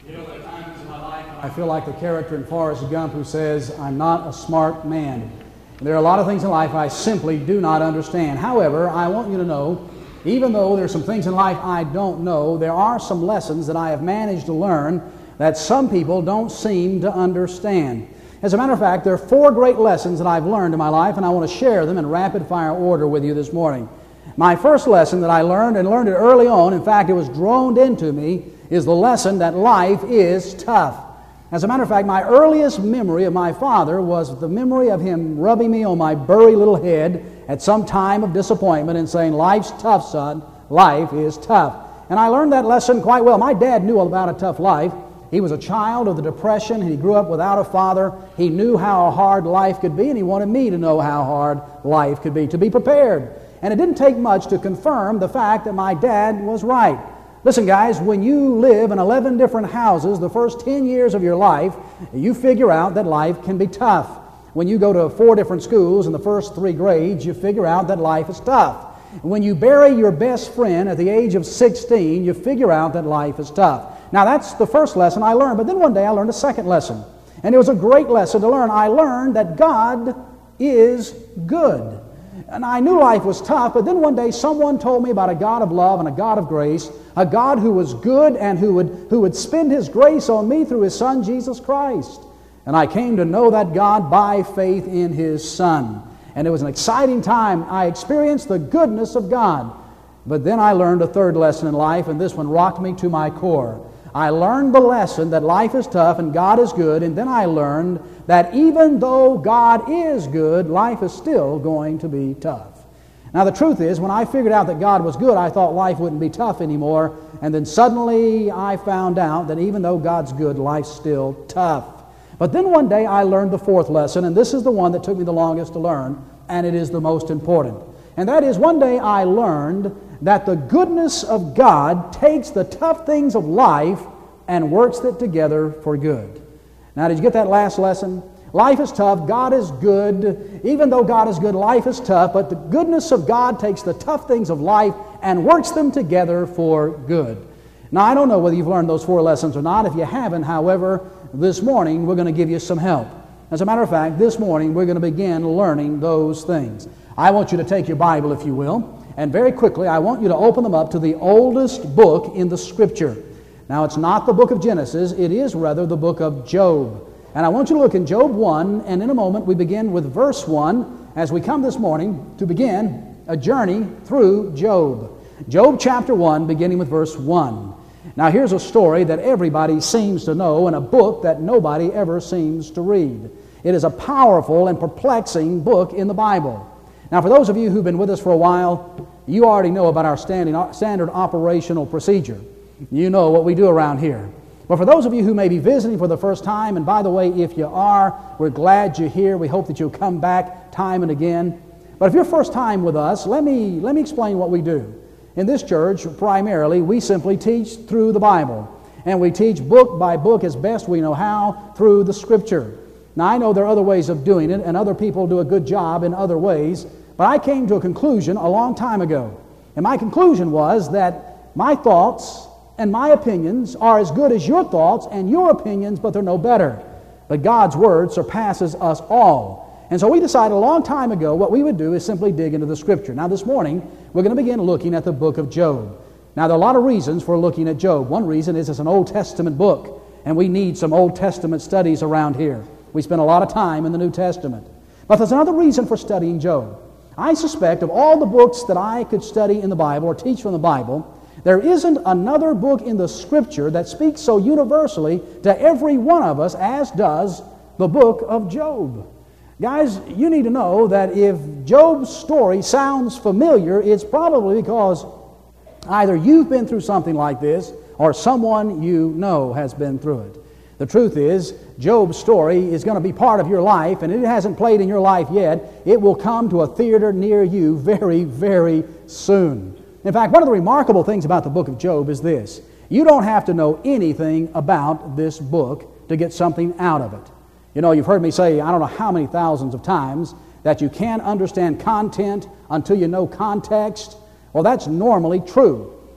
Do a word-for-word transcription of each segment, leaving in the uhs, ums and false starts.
You know, there are times in my life when I feel like the character in Forrest Gump who says, I'm not a smart man. There are a lot of things in life I simply do not understand. However, I want you to know, even though there are some things in life I don't know, there are some lessons that I have managed to learn that some people don't seem to understand. As a matter of fact, there are four great lessons that I've learned in my life, and I want to share them in rapid-fire order with you this morning. My first lesson that I learned, and learned it early on, in fact, it was droned into me, is the lesson that life is tough. As a matter of fact, my earliest memory of my father was the memory of him rubbing me on my burry little head at some time of disappointment and saying, life's tough, son, life is tough. And I learned that lesson quite well. My dad knew all about a tough life. He was a child of the Depression, and he grew up without a father. He knew how hard life could be, and he wanted me to know how hard life could be, to be prepared. And it didn't take much to confirm the fact that my dad was right. Listen, guys, when you live in eleven different houses the first ten years of your life, you figure out that life can be tough. When you go to four different schools in the first three grades, you figure out that life is tough. When you bury your best friend at the age of sixteen, you figure out that life is tough. Now, that's the first lesson I learned, but then one day I learned a second lesson. And it was a great lesson to learn. I learned that God is good. And I knew life was tough, but then one day someone told me about a God of love and a God of grace, a God who was good and who would, who would spend His grace on me through His Son, Jesus Christ. And I came to know that God by faith in His Son. And it was an exciting time. I experienced the goodness of God. But then I learned a third lesson in life, and this one rocked me to my core. I learned the lesson that life is tough and God is good, and then I learned that even though God is good, life is still going to be tough. Now the truth is, when I figured out that God was good, I thought life wouldn't be tough anymore, and then suddenly I found out that even though God's good, life's still tough. But then one day I learned the fourth lesson, and this is the one that took me the longest to learn, and it is the most important. And that is, one day I learned that the goodness of God takes the tough things of life and works it together for good. Now, did you get that last lesson? Life is tough, God is good. Even though God is good, life is tough, but the goodness of God takes the tough things of life and works them together for good. Now, I don't know whether you've learned those four lessons or not. If you haven't, however, this morning we're going to give you some help. As a matter of fact, this morning we're going to begin learning those things. I want you to take your Bible, if you will, and very quickly I want you to open them up to the oldest book in the Scripture. Now, it's not the book of Genesis, it is rather the book of Job. And I want you to look in Job one, and in a moment we begin with verse one as we come this morning to begin a journey through Job. Job chapter one, beginning with verse one. Now, here's a story that everybody seems to know and a book that nobody ever seems to read. It is a powerful and perplexing book in the Bible. Now, for those of you who've been with us for a while, you already know about our standing, standard operational procedure. You know what we do around here. But for those of you who may be visiting for the first time, and by the way, if you are, we're glad you're here. We hope that you'll come back time and again. But if you're first time with us, let me, let me explain what we do. In this church, primarily, we simply teach through the Bible. And we teach book by book as best we know how through the Scripture. Now, I know there are other ways of doing it, and other people do a good job in other ways, but I came to a conclusion a long time ago. And my conclusion was that my thoughts and my opinions are as good as your thoughts and your opinions, but they're no better. But God's Word surpasses us all. And so we decided a long time ago what we would do is simply dig into the Scripture. Now this morning, we're going to begin looking at the book of Job. Now there are a lot of reasons for looking at Job. One reason is it's an Old Testament book, and we need some Old Testament studies around here. We spend a lot of time in the New Testament. But there's another reason for studying Job. I suspect of all the books that I could study in the Bible or teach from the Bible, there isn't another book in the Scripture that speaks so universally to every one of us as does the book of Job. Guys, you need to know that if Job's story sounds familiar, it's probably because either you've been through something like this or someone you know has been through it. The truth is, Job's story is going to be part of your life, and it hasn't played in your life yet. It will come to a theater near you very, very soon. In fact, one of the remarkable things about the book of Job is this. You don't have to know anything about this book to get something out of it. You know, you've heard me say, I don't know how many thousands of times, that you can't understand content until you know context. Well, that's normally true.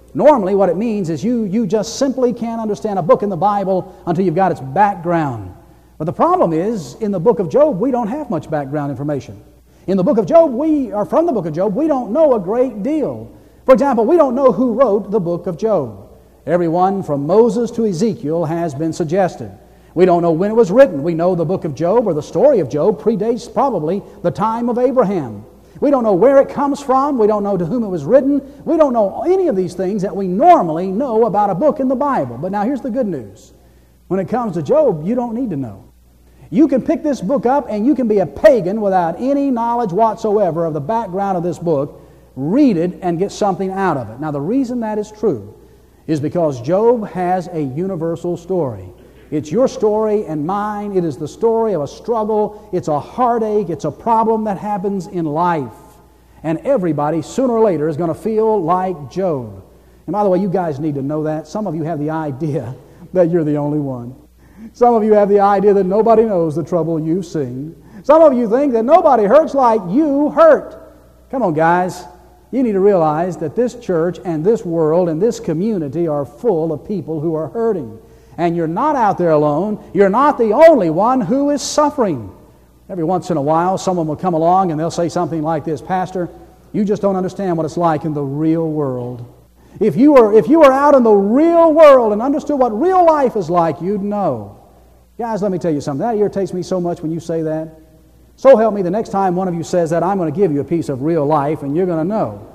Normally what it means is you, you just simply can't understand a book in the Bible until you've got its background. But the problem is, in the book of Job, we don't have much background information. In the book of Job, we, or from the book of Job, we don't know a great deal. For example, we don't know who wrote the book of Job. Everyone from Moses to Ezekiel has been suggested. We don't know when it was written. We know the book of Job, or the story of Job, predates probably the time of Abraham. We don't know where it comes from. We don't know to whom it was written. We don't know any of these things that we normally know about a book in the Bible. But now here's the good news. When it comes to Job, you don't need to know. You can pick this book up and you can be a pagan without any knowledge whatsoever of the background of this book, read it and get something out of it. Now the reason that is true is because Job has a universal story. It's your story and mine. It is the story of a struggle. It's a heartache. It's a problem that happens in life. And everybody, sooner or later, is going to feel like Job. And by the way, you guys need to know that. Some of you have the idea that you're the only one. Some of you have the idea that nobody knows the trouble you've seen. Some of you think that nobody hurts like you hurt. Come on, guys. You need to realize that this church and this world and this community are full of people who are hurting. And you're not out there alone. You're not the only one who is suffering. Every once in a while, someone will come along and they'll say something like this, Pastor, you just don't understand what it's like in the real world. If you were, if you were out in the real world and understood what real life is like, you'd know. Guys, let me tell you something. That irritates me so much when you say that. So help me, the next time one of you says that, I'm going to give you a piece of real life and you're going to know.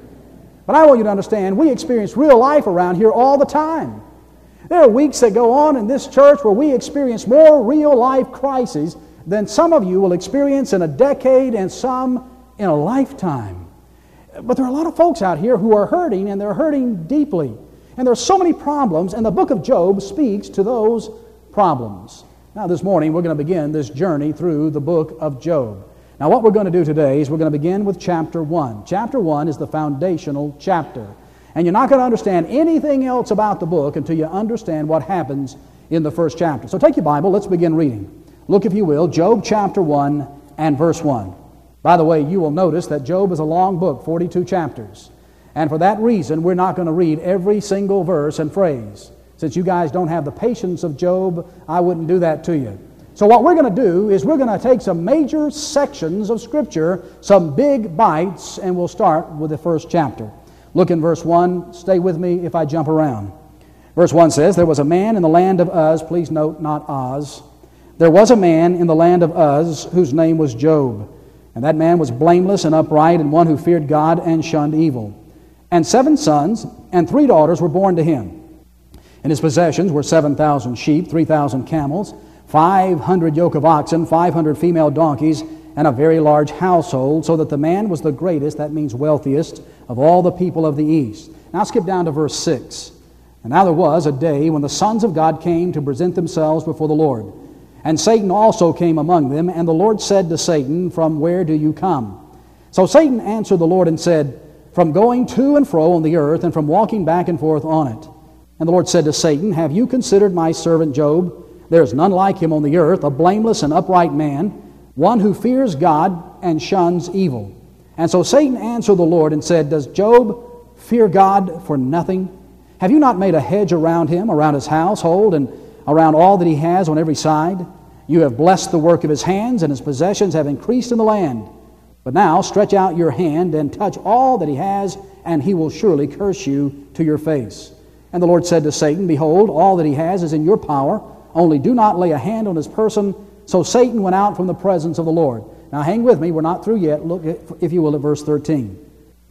But I want you to understand, we experience real life around here all the time. There are weeks that go on in this church where we experience more real life crises than some of you will experience in a decade and some in a lifetime. But there are a lot of folks out here who are hurting, and they're hurting deeply. And there are so many problems, and the book of Job speaks to those problems. Now this morning we're going to begin this journey through the book of Job. Now what we're going to do today is we're going to begin with chapter one. Chapter one is the foundational chapter. And you're not going to understand anything else about the book until you understand what happens in the first chapter. So take your Bible, let's begin reading. Look, if you will, Job chapter one and verse one. By the way, you will notice that Job is a long book, forty-two chapters. And for that reason, we're not going to read every single verse and phrase. Since you guys don't have the patience of Job, I wouldn't do that to you. So what we're going to do is we're going to take some major sections of Scripture, some big bites, and we'll start with the first chapter. Look in verse one. Stay with me if I jump around. Verse one says, There was a man in the land of Uz. Please note, not Oz. There was a man in the land of Uz whose name was Job. And that man was blameless and upright, and one who feared God and shunned evil. And seven sons and three daughters were born to him. And his possessions were seven thousand sheep, three thousand camels, five hundred yoke of oxen, five hundred female donkeys, and a very large household, so that the man was the greatest, that means wealthiest, of all the people of the east. Now skip down to verse six. And now there was a day when the sons of God came to present themselves before the Lord. And Satan also came among them, and the Lord said to Satan, From where do you come? So Satan answered the Lord and said, From going to and fro on the earth, and from walking back and forth on it. And the Lord said to Satan, Have you considered my servant Job? There is none like him on the earth, a blameless and upright man, one who fears God and shuns evil. And so Satan answered the Lord and said, Does Job fear God for nothing? Have you not made a hedge around him, around his household, and around all that he has on every side? You have blessed the work of his hands, and his possessions have increased in the land. But now stretch out your hand and touch all that he has, and he will surely curse you to your face. And the Lord said to Satan, Behold, all that he has is in your power, only do not lay a hand on his person. So Satan went out from the presence of the Lord. Now hang with me, we're not through yet. Look, if you will, at verse thirteen.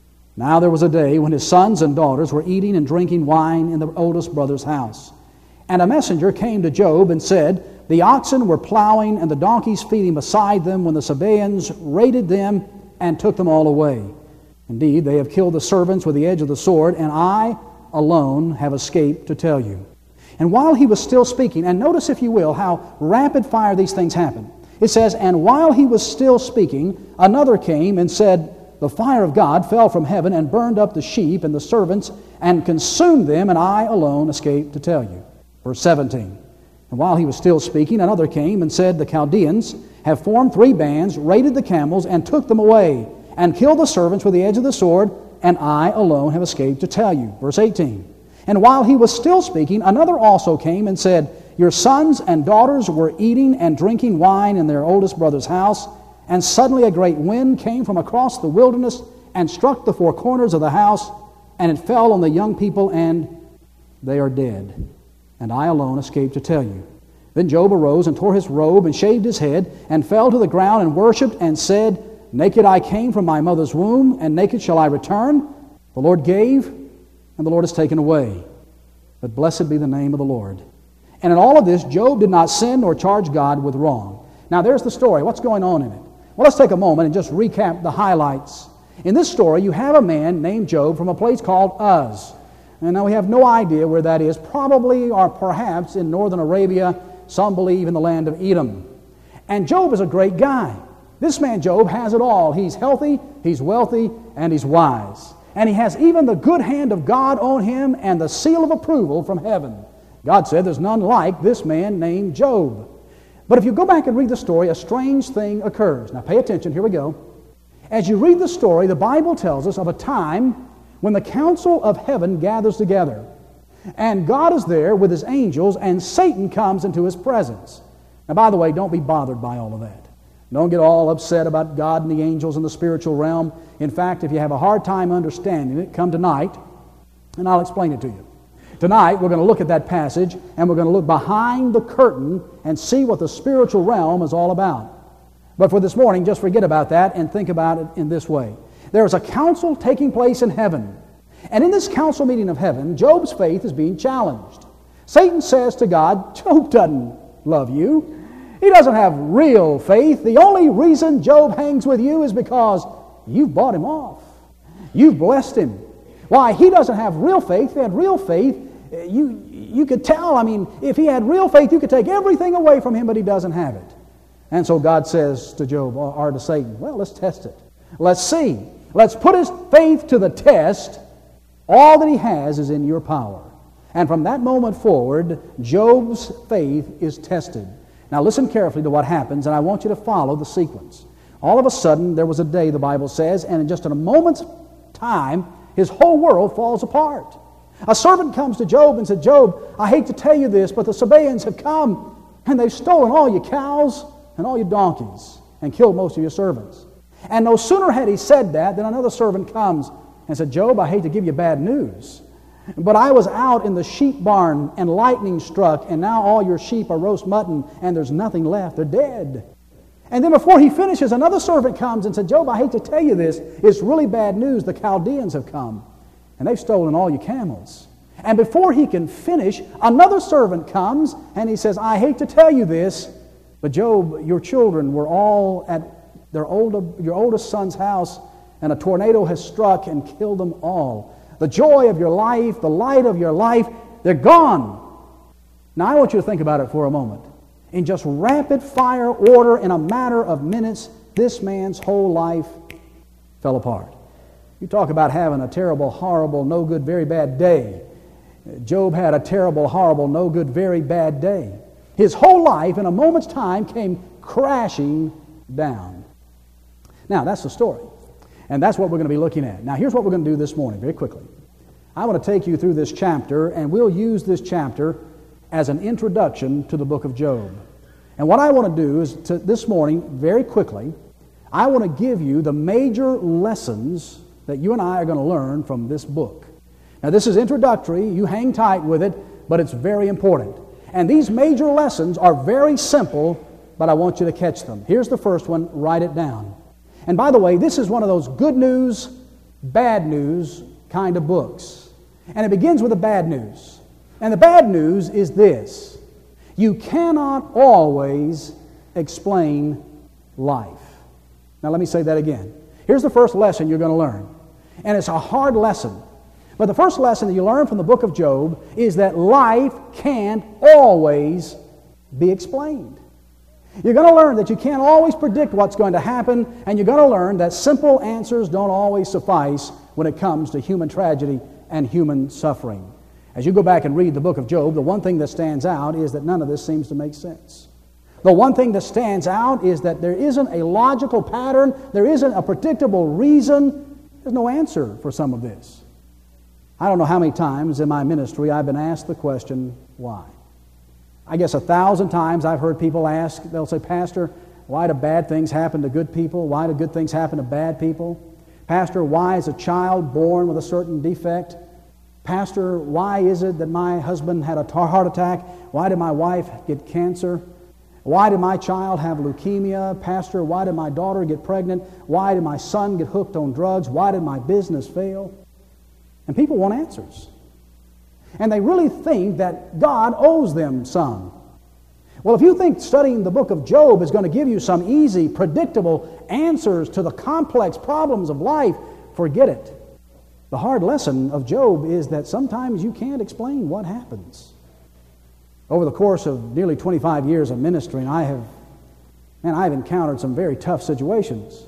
Now there was a day when his sons and daughters were eating and drinking wine in the oldest brother's house. And a messenger came to Job and said, The oxen were plowing and the donkeys feeding beside them when the Sabaeans raided them and took them all away. Indeed, they have killed the servants with the edge of the sword, and I alone have escaped to tell you. And while he was still speaking, and notice, if you will, how rapid fire these things happen. It says, And while he was still speaking, another came and said, The fire of God fell from heaven and burned up the sheep and the servants and consumed them, and I alone escaped to tell you. Verse seventeen. And while he was still speaking, another came and said, The Chaldeans have formed three bands, raided the camels, and took them away, and killed the servants with the edge of the sword, and I alone have escaped to tell you. Verse eighteen. And while he was still speaking, another also came and said, Your sons and daughters were eating and drinking wine in their oldest brother's house, and suddenly a great wind came from across the wilderness and struck the four corners of the house, and it fell on the young people, and they are dead. And I alone escaped to tell you. Then Job arose and tore his robe and shaved his head and fell to the ground and worshipped and said, Naked I came from my mother's womb, and naked shall I return. The Lord gave, and the Lord has taken away. But blessed be the name of the Lord. And in all of this, Job did not sin nor charge God with wrong. Now there's the story. What's going on in it? Well, let's take a moment and just recap the highlights. In this story, you have a man named Job from a place called Uz. And now we have no idea where that is. Probably or perhaps in northern Arabia. Some believe in the land of Edom. And Job is a great guy. This man Job has it all. He's healthy, he's wealthy, and he's wise. And he has even the good hand of God on him and the seal of approval from heaven. God said there's none like this man named Job. But if you go back and read the story, a strange thing occurs. Now pay attention, here we go. As you read the story, the Bible tells us of a time when the council of heaven gathers together. And God is there with His angels, and Satan comes into His presence. Now by the way, don't be bothered by all of that. Don't get all upset about God and the angels in the spiritual realm. In fact, if you have a hard time understanding it, come tonight, and I'll explain it to you. Tonight, we're going to look at that passage, and we're going to look behind the curtain and see what the spiritual realm is all about. But for this morning, just forget about that and think about it in this way. There is a council taking place in heaven. And in this council meeting of heaven, Job's faith is being challenged. Satan says to God, Job doesn't love you. He doesn't have real faith. The only reason Job hangs with you is because you've bought him off. You've blessed him. Why, he doesn't have real faith. If he had real faith, you, you could tell. I mean, if he had real faith, you could take everything away from him, but he doesn't have it. And so God says to Job, or to Satan, well, let's test it. Let's see. Let's put his faith to the test. All that he has is in your power. And from that moment forward, Job's faith is tested. Now listen carefully to what happens, and I want you to follow the sequence. All of a sudden, there was a day, the Bible says, and in just in a moment's time, his whole world falls apart. A servant comes to Job and said, Job, I hate to tell you this, but the Sabaeans have come, and they've stolen all your cows and all your donkeys, and killed most of your servants. And no sooner had he said that than another servant comes and said, Job, I hate to give you bad news, but I was out in the sheep barn and lightning struck, and now all your sheep are roast mutton, and there's nothing left. They're dead. And then before he finishes, another servant comes and said, Job, I hate to tell you this. It's really bad news. The Chaldeans have come, and they've stolen all your camels. And before he can finish, another servant comes, and he says, I hate to tell you this, but Job, your children were all at their older, your oldest son's house, and a tornado has struck and killed them all. The joy of your life, the light of your life, they're gone. Now I want you to think about it for a moment. In just rapid fire order, in a matter of minutes, this man's whole life fell apart. You talk about having a terrible, horrible, no good, very bad day. Job had a terrible, horrible, no good, very bad day. His whole life in a moment's time came crashing down. Now that's the story. And that's what we're going to be looking at. Now, here's what we're going to do this morning, very quickly. I want to take you through this chapter, and we'll use this chapter as an introduction to the book of Job. And what I want to do is, to, this morning, very quickly, I want to give you the major lessons that you and I are going to learn from this book. Now, this is introductory. You hang tight with it, but it's very important. And these major lessons are very simple, but I want you to catch them. Here's the first one. Write it down. And by the way, this is one of those good news, bad news kind of books. And it begins with the bad news. And the bad news is this. You cannot always explain life. Now let me say that again. Here's the first lesson you're going to learn. And it's a hard lesson. But the first lesson that you learn from the book of Job is that life can't always be explained. You're going to learn that you can't always predict what's going to happen, and you're going to learn that simple answers don't always suffice when it comes to human tragedy and human suffering. As you go back and read the book of Job, the one thing that stands out is that none of this seems to make sense. The one thing that stands out is that there isn't a logical pattern, there isn't a predictable reason There's no answer for some of this. I don't know how many times in my ministry I've been asked the question, why? I guess a thousand times I've heard people ask, they'll say, Pastor, why do bad things happen to good people? Why do good things happen to bad people? Pastor, why is a child born with a certain defect? Pastor, why is it that my husband had a heart attack? Why did my wife get cancer? Why did my child have leukemia? Pastor, why did my daughter get pregnant? Why did my son get hooked on drugs? Why did my business fail? And people want answers. And they really think that God owes them some. Well, if you think studying the book of Job is going to give you some easy, predictable answers to the complex problems of life, forget it. The hard lesson of Job is that sometimes you can't explain what happens. Over the course of nearly twenty-five years of ministry, I have, man, I've encountered some very tough situations.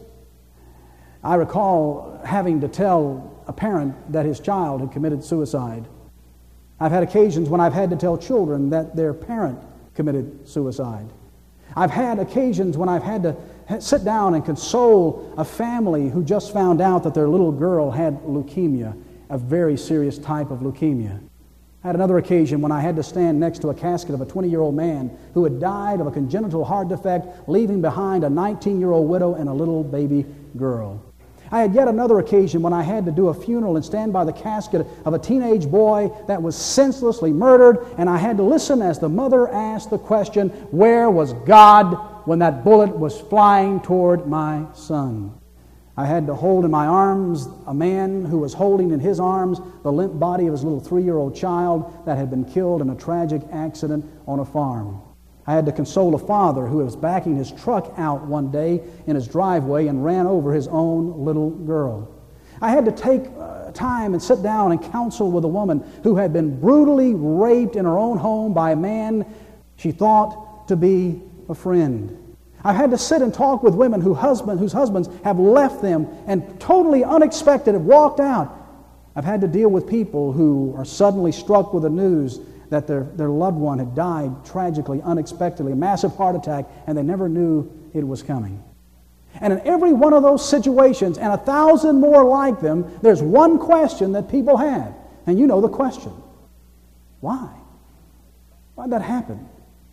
I recall having to tell a parent that his child had committed suicide. I've had occasions when I've had to tell children that their parent committed suicide. I've had occasions when I've had to sit down and console a family who just found out that their little girl had leukemia, a very serious type of leukemia. I had another occasion when I had to stand next to a casket of a twenty-year-old man who had died of a congenital heart defect, leaving behind a nineteen-year-old widow and a little baby girl. I had yet another occasion when I had to do a funeral and stand by the casket of a teenage boy that was senselessly murdered, and I had to listen as the mother asked the question, where was God when that bullet was flying toward my son? I had to hold in my arms a man who was holding in his arms the limp body of his little three-year-old child that had been killed in a tragic accident on a farm. I had to console a father who was backing his truck out one day in his driveway and ran over his own little girl. I had to take uh, time and sit down and counsel with a woman who had been brutally raped in her own home by a man she thought to be a friend. I've had to sit and talk with women who husband, whose husbands have left them and totally unexpected have walked out. I've had to deal with people who are suddenly struck with the news that their, their loved one had died tragically, unexpectedly, a massive heart attack, and they never knew it was coming. And in every one of those situations, and a thousand more like them, there's one question that people have. And you know the question. Why? Why'd that happen?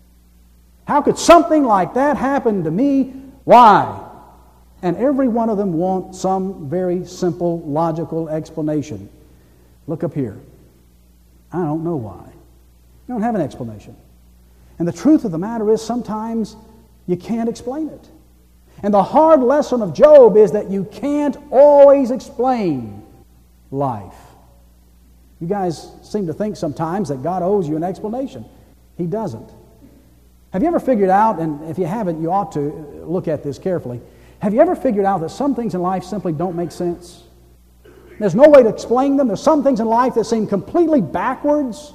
How could something like that happen to me? Why? And every one of them want some very simple, logical explanation. Look up here. I don't know why. You don't have an explanation. And the truth of the matter is sometimes you can't explain it. And the hard lesson of Job is that you can't always explain life. You guys seem to think sometimes that God owes you an explanation. He doesn't. Have you ever figured out, and if you haven't, you ought to look at this carefully. Have you ever figured out that some things in life simply don't make sense? There's no way to explain them. There's some things in life that seem completely backwards.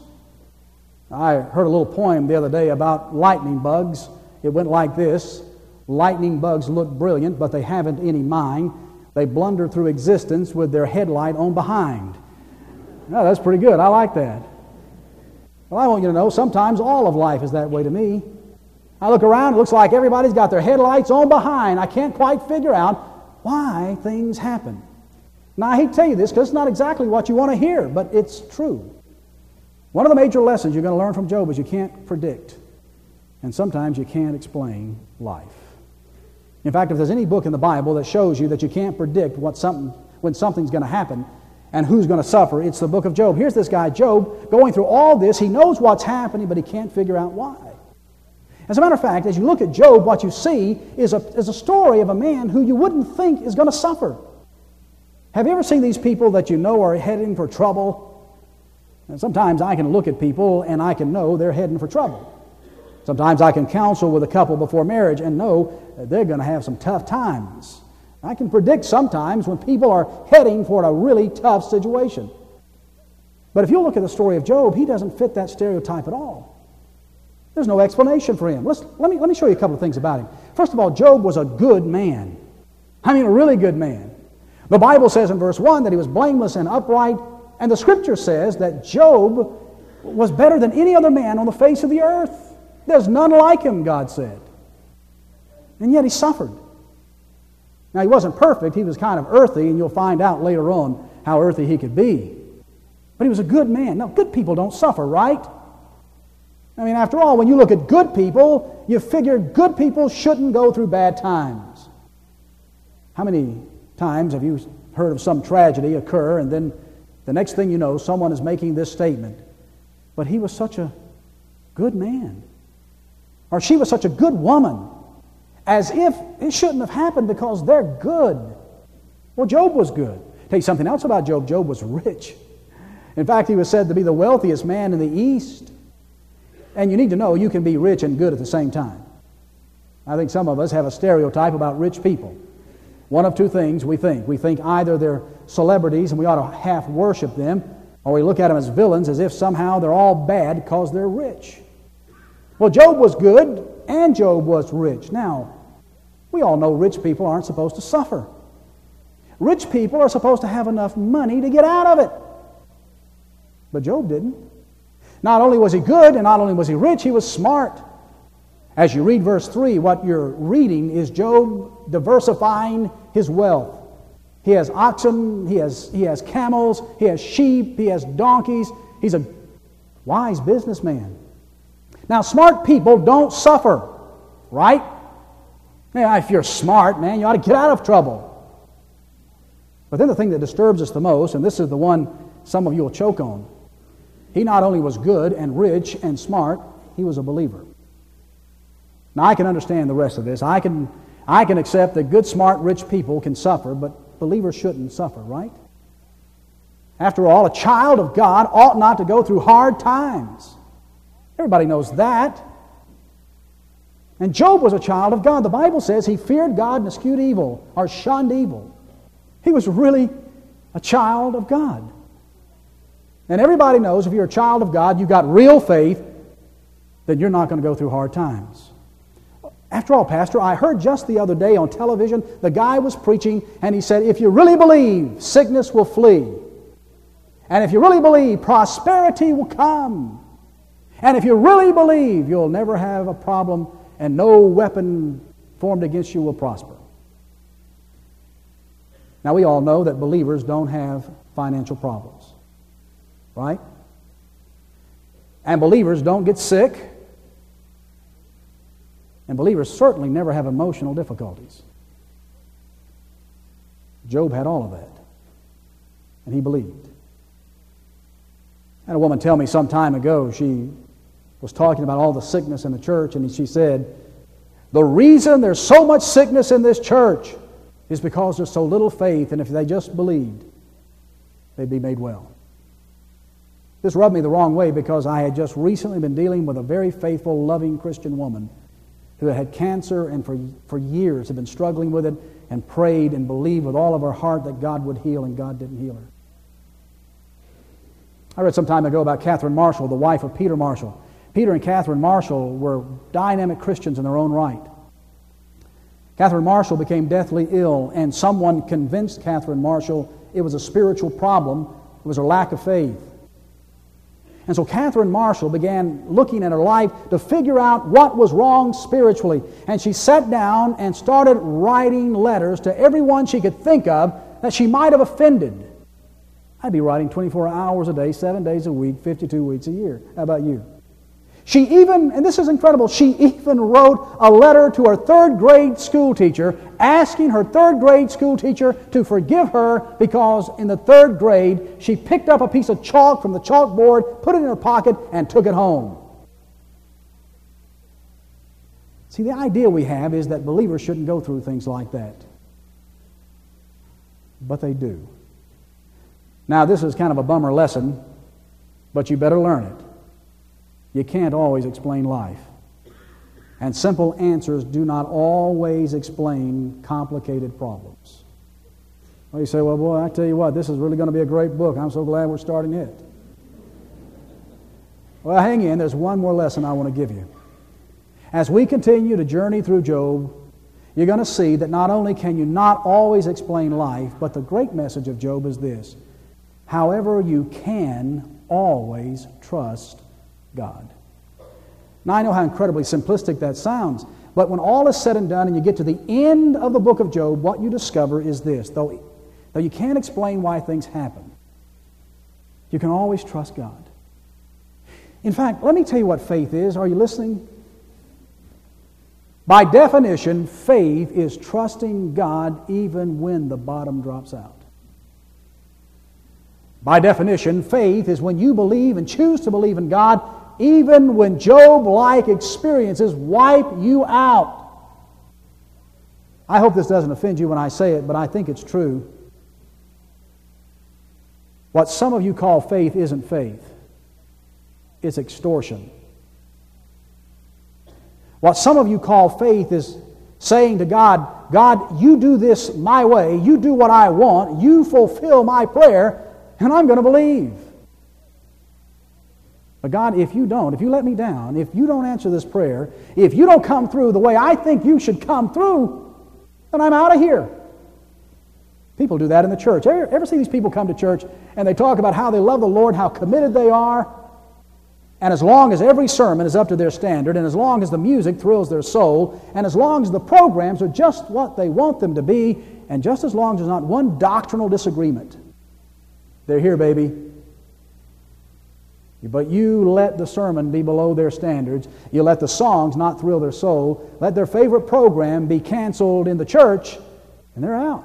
I heard a little poem the other day about lightning bugs. It went like this. Lightning bugs look brilliant, but they haven't any mind. They blunder through existence with their headlight on behind. Now, that's pretty good. I like that. Well, I want you to know, sometimes all of life is that way to me. I look around, it looks like everybody's got their headlights on behind. I can't quite figure out why things happen. Now, I hate to tell you this because it's not exactly what you want to hear, but it's true. One of the major lessons you're going to learn from Job is you can't predict, and sometimes you can't explain life. In fact, if there's any book in the Bible that shows you that you can't predict what something, when something's going to happen and who's going to suffer, it's the book of Job. Here's this guy, Job, going through all this. He knows what's happening, but he can't figure out why. As a matter of fact, as you look at Job, what you see is a, is a story of a man who you wouldn't think is going to suffer. Have you ever seen these people that you know are heading for trouble? And sometimes I can look at people and I can know they're heading for trouble. Sometimes I can counsel with a couple before marriage and know that they're going to have some tough times. I can predict sometimes when people are heading for a really tough situation. But if you look at the story of Job, he doesn't fit that stereotype at all. There's no explanation for him. Let's, let me, let me show you a couple of things about him. First of all, Job was a good man. I mean, a really good man. The Bible says in verse one that he was blameless and upright, and the Scripture says that Job was better than any other man on the face of the earth. There's none like him, God said. And yet he suffered. Now, he wasn't perfect. He was kind of earthy, and you'll find out later on how earthy he could be. But he was a good man. Now, good people don't suffer, right? I mean, after all, when you look at good people, you figure good people shouldn't go through bad times. How many times have you heard of some tragedy occur, and then the next thing you know, someone is making this statement, but he was such a good man, or she was such a good woman, as if it shouldn't have happened because they're good. Well, Job was good. Tell you something else about Job. Job was rich. In fact, he was said to be the wealthiest man in the East. And you need to know you can be rich and good at the same time. I think some of us have a stereotype about rich people. One of two things we think. We think either they're celebrities and we ought to half worship them, or we look at them as villains as if somehow they're all bad because they're rich. Well, Job was good and Job was rich. Now, we all know rich people aren't supposed to suffer. Rich people are supposed to have enough money to get out of it. But Job didn't. Not only was he good and not only was he rich, he was smart. As you read verse three, what you're reading is Job diversifying his wealth. He has oxen, he has, he has camels, he has sheep, he has donkeys. He's a wise businessman. Now, smart people don't suffer, right? Now, if you're smart, man, you ought to get out of trouble. But then the thing that disturbs us the most, and this is the one some of you will choke on, he not only was good and rich and smart, he was a believer. Now, I can understand the rest of this. I can, I can accept that good, smart, rich people can suffer, but believers shouldn't suffer, right? After all, a child of God ought not to go through hard times. Everybody knows that. And Job was a child of God. The Bible says he feared God and eschewed evil, or shunned evil. He was really a child of God. And everybody knows if you're a child of God, you've got real faith, then you're not going to go through hard times. After all, Pastor, I heard just the other day on television, the guy was preaching, and he said, if you really believe, sickness will flee. And if you really believe, prosperity will come. And if you really believe, you'll never have a problem, and no weapon formed against you will prosper. Now, we all know that believers don't have financial problems. Right? And believers don't get sick. And believers certainly never have emotional difficulties. Job had all of that. And he believed. I had a woman tell me some time ago, she was talking about all the sickness in the church, and she said, the reason there's so much sickness in this church is because there's so little faith, and if they just believed, they'd be made well. This rubbed me the wrong way because I had just recently been dealing with a very faithful, loving Christian woman who had had cancer and for, for years had been struggling with it and prayed and believed with all of her heart that God would heal, and God didn't heal her. I read some time ago about Catherine Marshall, the wife of Peter Marshall. Peter and Catherine Marshall were dynamic Christians in their own right. Catherine Marshall became deathly ill, and someone convinced Catherine Marshall it was a spiritual problem. It was her lack of faith. And so Catherine Marshall began looking at her life to figure out what was wrong spiritually. And she sat down and started writing letters to everyone she could think of that she might have offended. I'd be writing twenty-four hours a day, seven days a week, fifty-two weeks a year. How about you? She even, and this is incredible, she even wrote a letter to her third grade school teacher asking her third grade school teacher to forgive her because in the third grade she picked up a piece of chalk from the chalkboard, put it in her pocket, and took it home. See, the idea we have is that believers shouldn't go through things like that. But they do. Now, this is kind of a bummer lesson, but you better learn it. You can't always explain life. And simple answers do not always explain complicated problems. Well, you say, well, boy, I tell you what, this is really going to be a great book. I'm so glad we're starting it. Well, hang in. There's one more lesson I want to give you. As we continue to journey through Job, you're going to see that not only can you not always explain life, but the great message of Job is this. However, you can always trust God. Now, I know how incredibly simplistic that sounds, but when all is said and done and you get to the end of the book of Job, what you discover is this. Though, though you can't explain why things happen, you can always trust God. In fact, let me tell you what faith is. Are you listening? By definition, faith is trusting God even when the bottom drops out. By definition, faith is when you believe and choose to believe in God even when Job-like experiences wipe you out. I hope this doesn't offend you when I say it, but I think it's true. What some of you call faith isn't faith. It's extortion. What some of you call faith is saying to God, God, you do this my way, you do what I want, you fulfill my prayer, and I'm going to believe. But God, if you don't, if you let me down, if you don't answer this prayer, if you don't come through the way I think you should come through, then I'm out of here. People do that in the church. Ever, ever see these people come to church and they talk about how they love the Lord, how committed they are? And as long as every sermon is up to their standard, and as long as the music thrills their soul, and as long as the programs are just what they want them to be, and just as long as there's not one doctrinal disagreement, they're here, baby. But you let the sermon be below their standards. You let the songs not thrill their soul. Let their favorite program be canceled in the church, and they're out.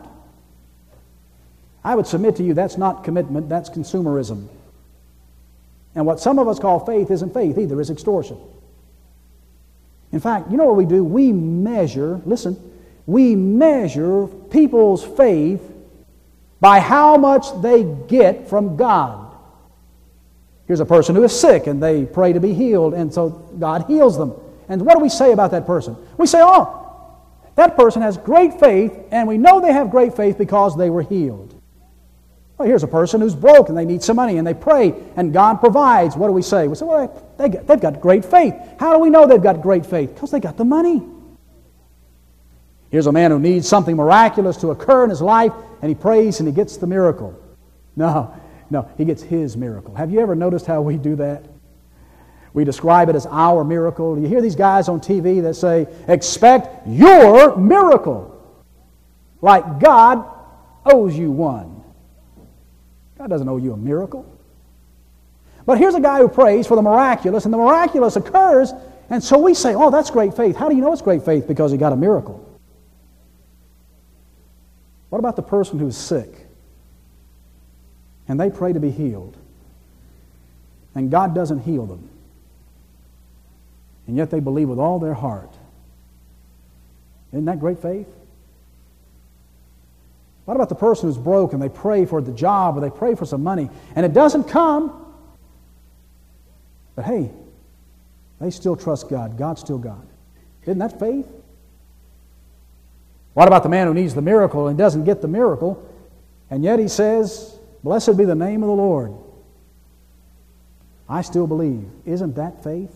I would submit to you that's not commitment, that's consumerism. And what some of us call faith isn't faith either, it's extortion. In fact, you know what we do? We measure, listen, we measure people's faith by how much they get from God. Here's a person who is sick and they pray to be healed, and so God heals them. And what do we say about that person? We say, oh, that person has great faith, and we know they have great faith because they were healed. Well, here's a person who's broke and they need some money, and they pray and God provides. What do we say? We say, well, they got, they've got great faith. How do we know they've got great faith? Because they got the money. Here's a man who needs something miraculous to occur in his life, and he prays and he gets the miracle. No, no, he gets his miracle. Have you ever noticed how we do that? We describe it as our miracle. You hear these guys on T V that say, expect your miracle. Like God owes you one. God doesn't owe you a miracle. But here's a guy who prays for the miraculous, and the miraculous occurs, and so we say, oh, that's great faith. How do you know it's great faith? Because he got a miracle. What about the person who's sick? And they pray to be healed, and God doesn't heal them. And yet they believe with all their heart. Isn't that great faith? What about the person who's broke and they pray for the job or they pray for some money and it doesn't come? But hey, they still trust God. God's still God. Isn't that faith? What about the man who needs the miracle and doesn't get the miracle, and yet he says, blessed be the name of the Lord. I still believe. Isn't that faith?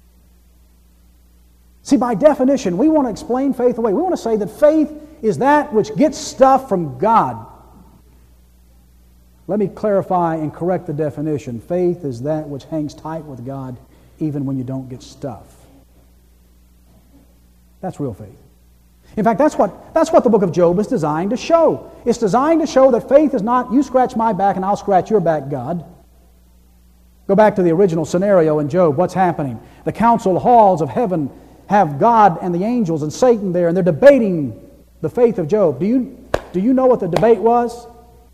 See, by definition, we want to explain faith away. We want to say that faith is that which gets stuff from God. Let me clarify and correct the definition. Faith is that which hangs tight with God even when you don't get stuff. That's real faith. In fact, that's what, that's what the book of Job is designed to show. It's designed to show that faith is not, you scratch my back and I'll scratch your back, God. Go back to the original scenario in Job. What's happening? The council halls of heaven have God and the angels and Satan there, and they're debating the faith of Job. Do you, do you know what the debate was?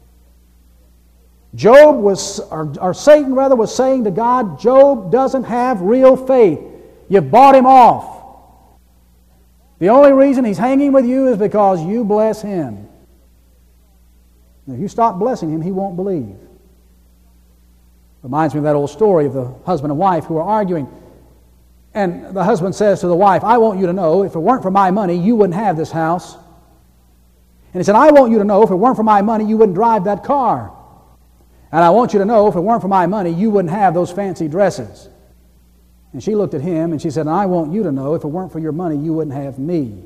Job was, or, or Satan rather, was saying to God, Job doesn't have real faith. You've bought him off. The only reason he's hanging with you is because you bless him. If you stop blessing him, he won't believe. Reminds me of that old story of the husband and wife who are arguing. And the husband says to the wife, I want you to know, if it weren't for my money, you wouldn't have this house. And he said, I want you to know, if it weren't for my money, you wouldn't drive that car. And I want you to know, if it weren't for my money, you wouldn't have those fancy dresses. And she looked at him and she said, and I want you to know, if it weren't for your money, you wouldn't have me.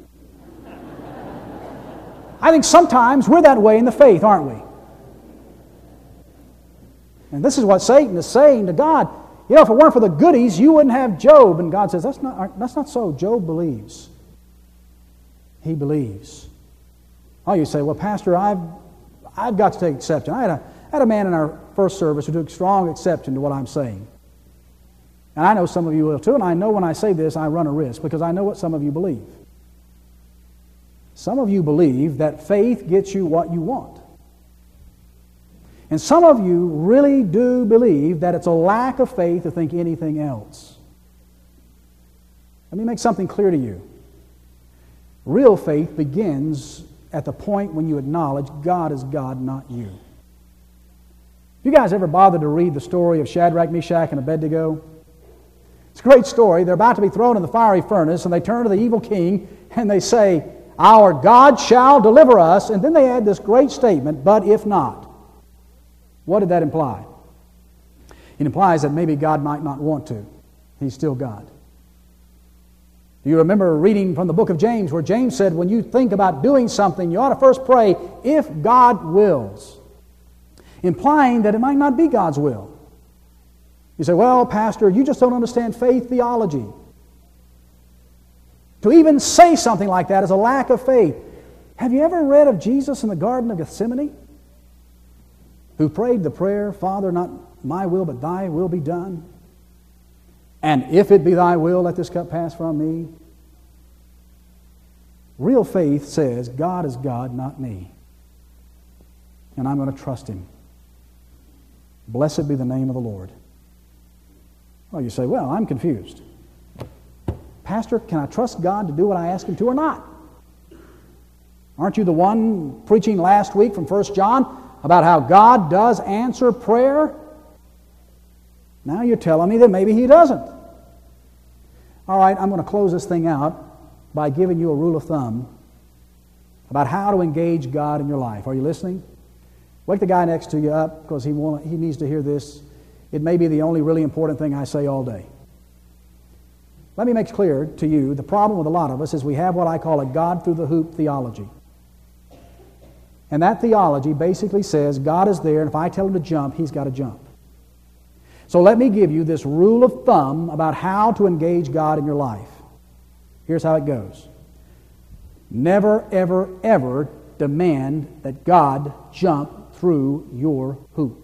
I think sometimes we're that way in the faith, aren't we? And this is what Satan is saying to God. You know, if it weren't for the goodies, you wouldn't have Job. And God says, that's not, that's not so. Job believes. He believes. Oh, you say, well, Pastor, I've, I've got to take exception. I had, a, I had a man in our first service who took strong exception to what I'm saying. And I know some of you will too, and I know when I say this, I run a risk, because I know what some of you believe. Some of you believe that faith gets you what you want. And some of you really do believe that it's a lack of faith to think anything else. Let me make something clear to you. Real faith begins at the point when you acknowledge God is God, not you. You guys ever bothered to read the story of Shadrach, Meshach, and Abednego? It's a great story. They're about to be thrown in the fiery furnace, and they turn to the evil king, and they say, our God shall deliver us. And then they add this great statement, but if not. What did that imply? It implies that maybe God might not want to. He's still God. Do you remember reading from the book of James, where James said, when you think about doing something, you ought to first pray, if God wills, implying that it might not be God's will. You say, well, Pastor, you just don't understand faith theology. To even say something like that is a lack of faith. Have you ever read of Jesus in the Garden of Gethsemane, who prayed the prayer, Father, not my will, but thy will be done? And if it be thy will, let this cup pass from me. Real faith says, God is God, not me. And I'm going to trust Him. Blessed be the name of the Lord. Oh, you say, well, I'm confused. Pastor, can I trust God to do what I ask Him to or not? Aren't you the one preaching last week from First John about how God does answer prayer? Now you're telling me that maybe He doesn't. All right, I'm going to close this thing out by giving you a rule of thumb about how to engage God in your life. Are you listening? Wake the guy next to you up, because he won't, he needs to hear this. It may be the only really important thing I say all day. Let me make clear to you, the problem with a lot of us is we have what I call a God through the hoop theology. And that theology basically says God is there, and if I tell Him to jump, He's got to jump. So let me give you this rule of thumb about how to engage God in your life. Here's how it goes. Never, ever, ever demand that God jump through your hoop.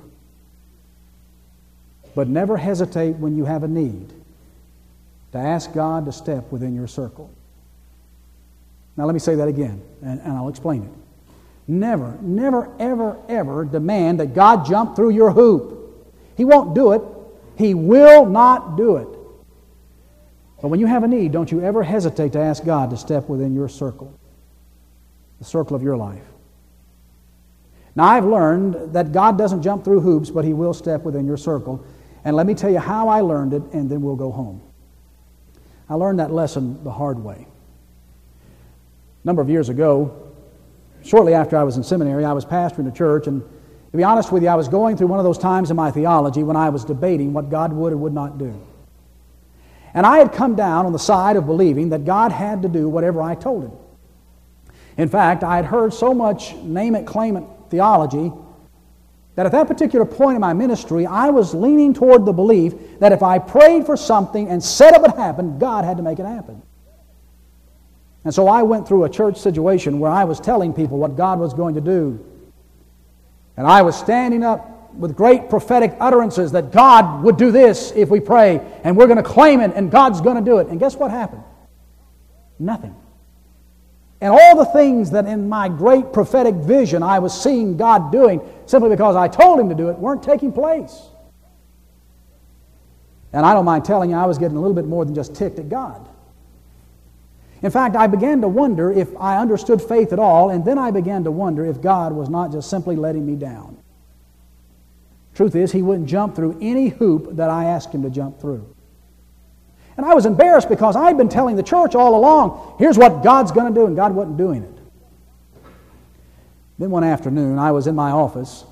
But never hesitate when you have a need to ask God to step within your circle. Now let me say that again, and, and I'll explain it. Never, never, ever, ever demand that God jump through your hoop. He won't do it. He will not do it. But when you have a need, don't you ever hesitate to ask God to step within your circle, the circle of your life. Now I've learned that God doesn't jump through hoops, but He will step within your circle. And let me tell you how I learned it, and then we'll go home. I learned that lesson the hard way. A number of years ago, shortly after I was in seminary, I was pastoring a church, and to be honest with you, I was going through one of those times in my theology when I was debating what God would or would not do. And I had come down on the side of believing that God had to do whatever I told Him. In fact, I had heard so much name-it, claim-it theology that at that particular point in my ministry, I was leaning toward the belief that if I prayed for something and said it would happen, God had to make it happen. And so I went through a church situation where I was telling people what God was going to do. And I was standing up with great prophetic utterances that God would do this if we pray, and we're going to claim it, and God's going to do it. And guess what happened? Nothing. And all the things that in my great prophetic vision I was seeing God doing simply because I told Him to do it weren't taking place. And I don't mind telling you, I was getting a little bit more than just ticked at God. In fact, I began to wonder if I understood faith at all, and then I began to wonder if God was not just simply letting me down. Truth is, He wouldn't jump through any hoop that I asked Him to jump through. And I was embarrassed because I'd been telling the church all along, here's what God's going to do, and God wasn't doing it. Then one afternoon, I was in my office.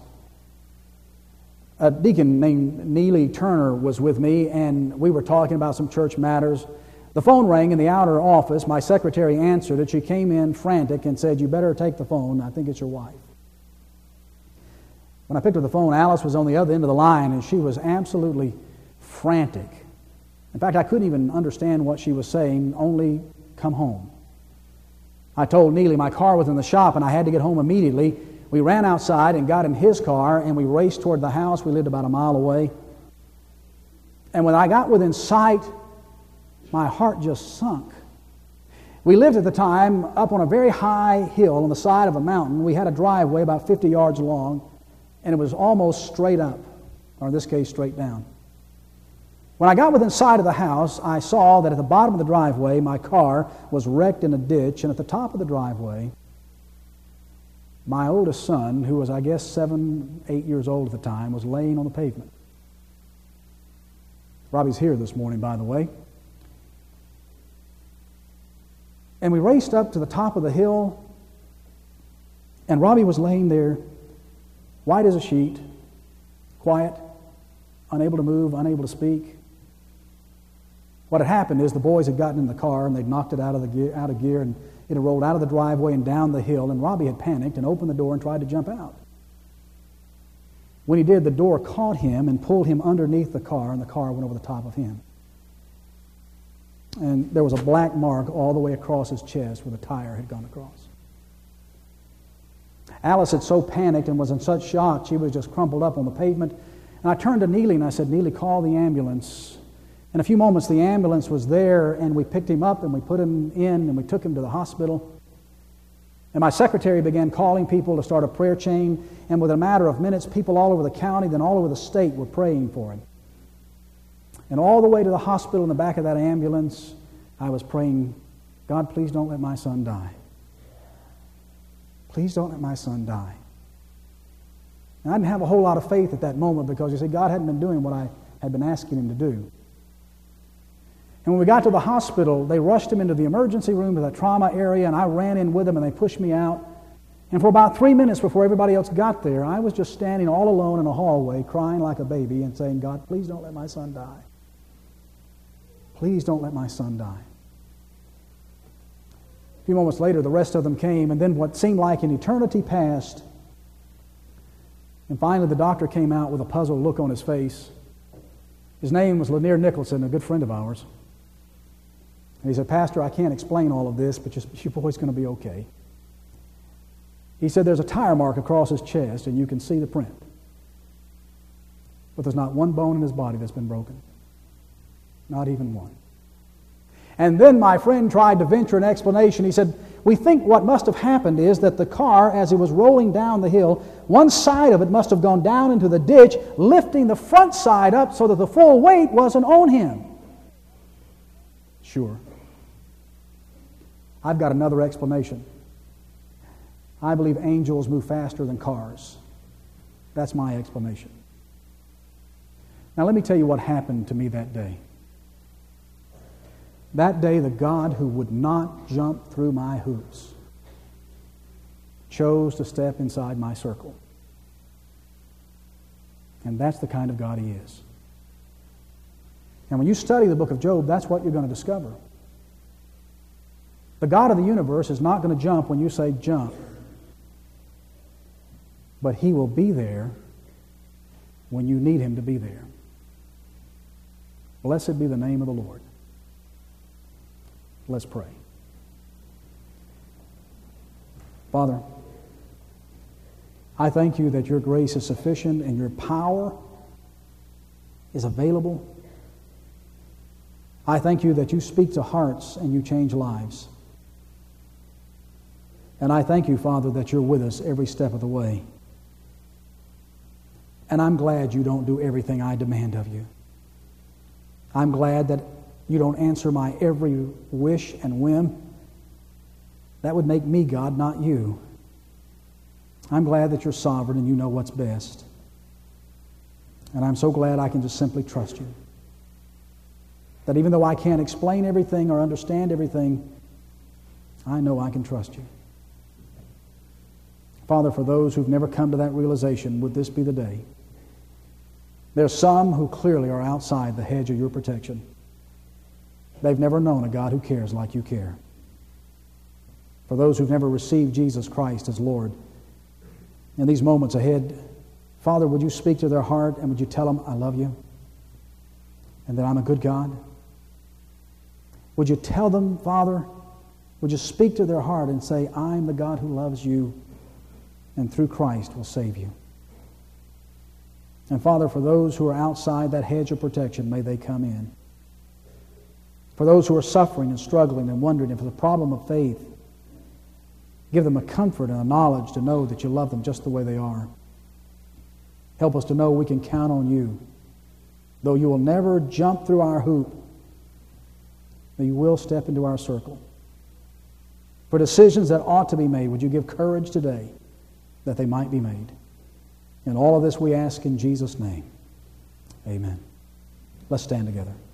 A deacon named Neely Turner was with me, and we were talking about some church matters. The phone rang in the outer office. My secretary answered it. She came in frantic and said, you better take the phone. I think it's your wife. When I picked up the phone, Alice was on the other end of the line, and she was absolutely frantic. In fact, I couldn't even understand what she was saying, only come home. I told Neely my car was in the shop and I had to get home immediately. We ran outside and got in his car and we raced toward the house. We lived about a mile away. And when I got within sight, my heart just sunk. We lived at the time up on a very high hill on the side of a mountain. We had a driveway about fifty yards long, and it was almost straight up, or in this case, straight down. When I got within sight of the house, I saw that at the bottom of the driveway, my car was wrecked in a ditch, and at the top of the driveway, my oldest son, who was, I guess, seven, eight years old at the time, was laying on the pavement. Robbie's here this morning, by the way. And we raced up to the top of the hill, and Robbie was laying there, white as a sheet, quiet, unable to move, unable to speak. What had happened is the boys had gotten in the car, and they'd knocked it out of the gear, out of gear, and it had rolled out of the driveway and down the hill, and Robbie had panicked and opened the door and tried to jump out. When he did, the door caught him and pulled him underneath the car, and the car went over the top of him. And there was a black mark all the way across his chest where the tire had gone across. Alice had so panicked and was in such shock, she was just crumpled up on the pavement. And I turned to Neely and I said, Neely, call the ambulance. In a few moments, the ambulance was there, and we picked him up and we put him in and we took him to the hospital. And my secretary began calling people to start a prayer chain, and within a matter of minutes, people all over the county, then all over the state were praying for him. And all the way to the hospital in the back of that ambulance, I was praying, God, please don't let my son die. Please don't let my son die. And I didn't have a whole lot of faith at that moment because, you see, God hadn't been doing what I had been asking him to do. And when we got to the hospital, they rushed him into the emergency room to the trauma area, and I ran in with them, and they pushed me out. And for about three minutes before everybody else got there, I was just standing all alone in a hallway, crying like a baby and saying, God, please don't let my son die. Please don't let my son die. A few moments later, the rest of them came, and then what seemed like an eternity passed. And finally, the doctor came out with a puzzled look on his face. His name was Lanier Nicholson, a good friend of ours. And he said, Pastor, I can't explain all of this, but your, your boy's going to be okay. He said, there's a tire mark across his chest, and you can see the print. But there's not one bone in his body that's been broken. Not even one. And then my friend tried to venture an explanation. He said, we think what must have happened is that the car, as it was rolling down the hill, one side of it must have gone down into the ditch, lifting the front side up so that the full weight wasn't on him. Sure. I've got another explanation. I believe angels move faster than cars. That's my explanation. Now let me tell you what happened to me that day. That day, the God who would not jump through my hoops chose to step inside my circle. And that's the kind of God he is. And when you study the book of Job, that's what you're going to discover. The God of the universe is not going to jump when you say jump. But he will be there when you need him to be there. Blessed be the name of the Lord. Let's pray. Father, I thank you that your grace is sufficient and your power is available. I thank you that you speak to hearts and you change lives. And I thank you, Father, that you're with us every step of the way. And I'm glad you don't do everything I demand of you. I'm glad that you don't answer my every wish and whim. That would make me God, not you. I'm glad that you're sovereign and you know what's best. And I'm so glad I can just simply trust you. That even though I can't explain everything or understand everything, I know I can trust you. Father, for those who've never come to that realization, would this be the day? There's some who clearly are outside the hedge of your protection. They've never known a God who cares like you care. For those who've never received Jesus Christ as Lord, in these moments ahead, Father, would you speak to their heart and would you tell them, I love you? and that I'm a good God? Would you tell them, Father, would you speak to their heart and say, I'm the God who loves you and through Christ will save you? And Father, for those who are outside that hedge of protection, may they come in. For those who are suffering and struggling and wondering if it's a problem of faith, give them a comfort and a knowledge to know that you love them just the way they are. Help us to know we can count on you. Though you will never jump through our hoop, that you will step into our circle. For decisions that ought to be made, would you give courage today that they might be made? And all of this we ask in Jesus' name. Amen. Let's stand together.